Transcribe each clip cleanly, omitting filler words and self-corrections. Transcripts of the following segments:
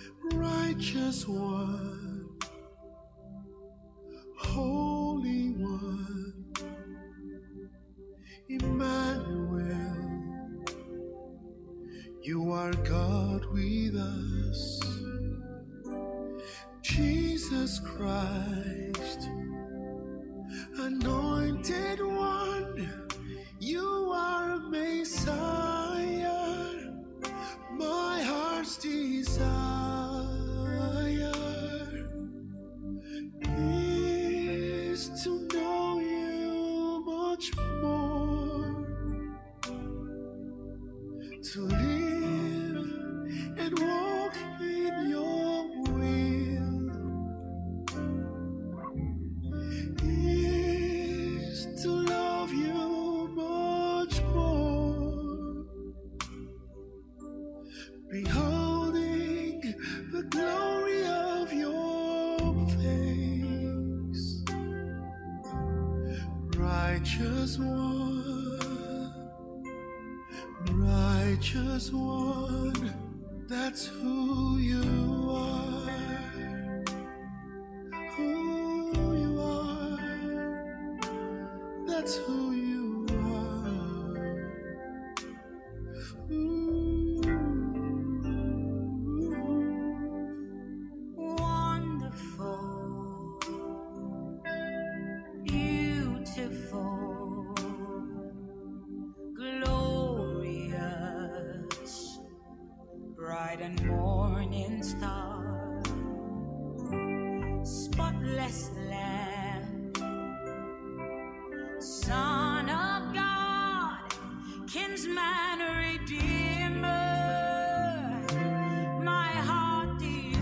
Righteous One, Holy One, Emmanuel, you are God with us. Jesus Christ, Anointed One, you are Messiah, my heart's desire is to know you much more, to live and walk in your will, is to love you much more, beholding the glory of your face. Righteous One, Righteous One, that's who you are, who you are, that's who you are. Wonderful, beautiful, glorious, bright and morning star, spotless Lamb, Son of God, kinsman redeemer, my heart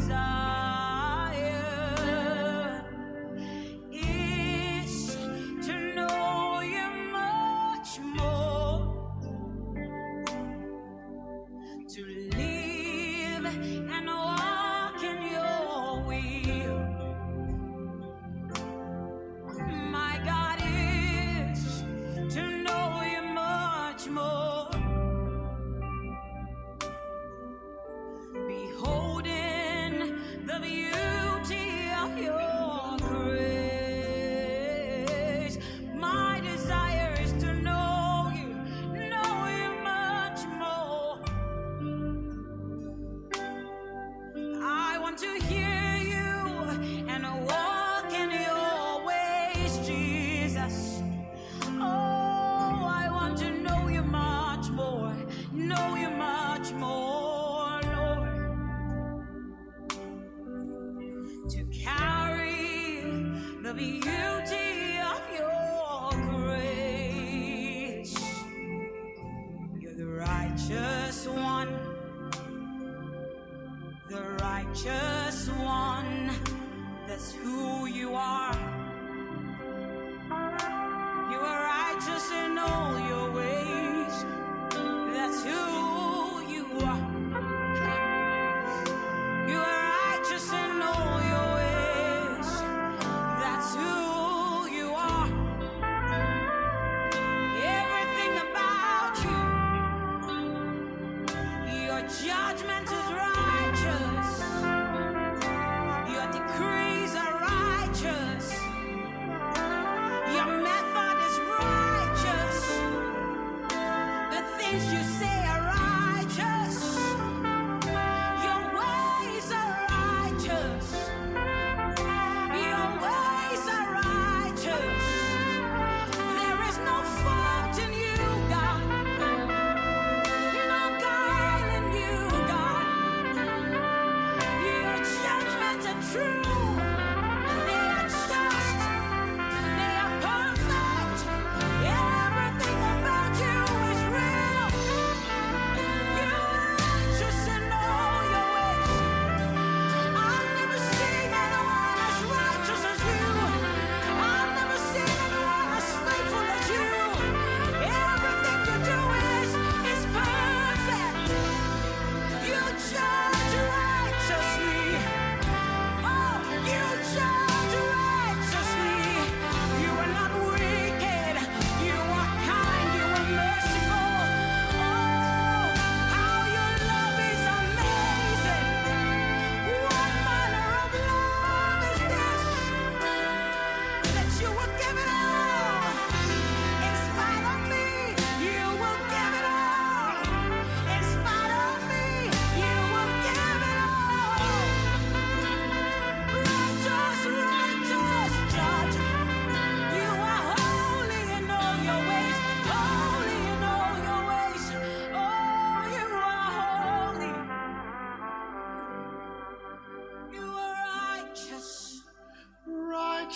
desire is to know you much more, to live and walk in your will. My God is to know you much more, beholding the beauty of your grace. My desire is to know you much more. I want to hear you and walk in your ways, Jesus. Oh, I want to know you much more, Lord, to carry the beauty of your grace. You're the righteous one, the righteous one, that's who you are. You are righteous in all your ways, that's who you are. You are righteous in all your ways, that's who you are. Everything about you, your judgment is righteous, your decrees are righteous, your method is righteous, the things you say are righteous, your ways are righteous, your ways are righteous. There is no fault in you, God, no guile in you, God.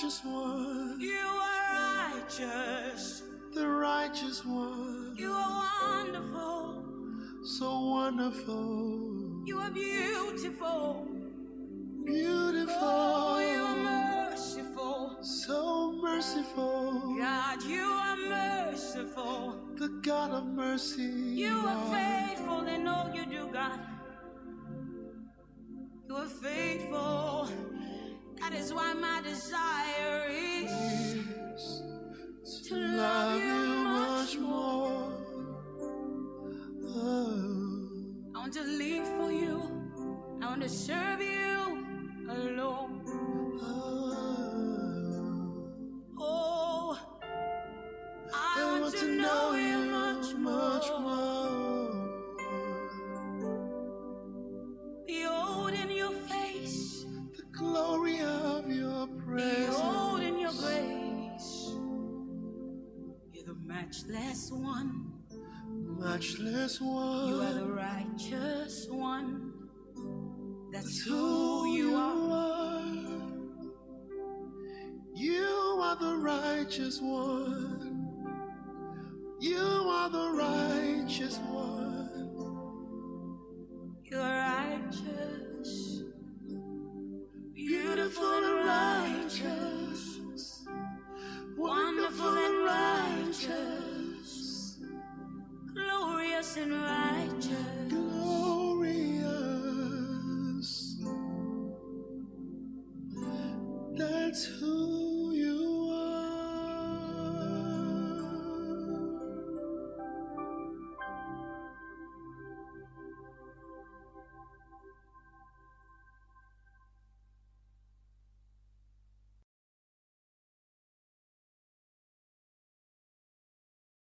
righteous one. You are righteous. The righteous one. You are wonderful. So wonderful. You are beautiful. Beautiful. Oh, you are merciful. So merciful. God, you are merciful. The God of mercy. You are faithful in all you do, God. You are faithful. That is why my desire is to love you much more. Oh. I want to live for you. I want to serve you alone. Oh, I want to know you much more. Behold in your face, The glory of your presence. behold in your grace. You're the matchless one. Matchless one. You are the righteous one. That's who you are. You are the righteous one. You are the righteous one. You're righteous, beautiful and righteous, wonderful and righteous, glorious and righteous. Glorious. That's who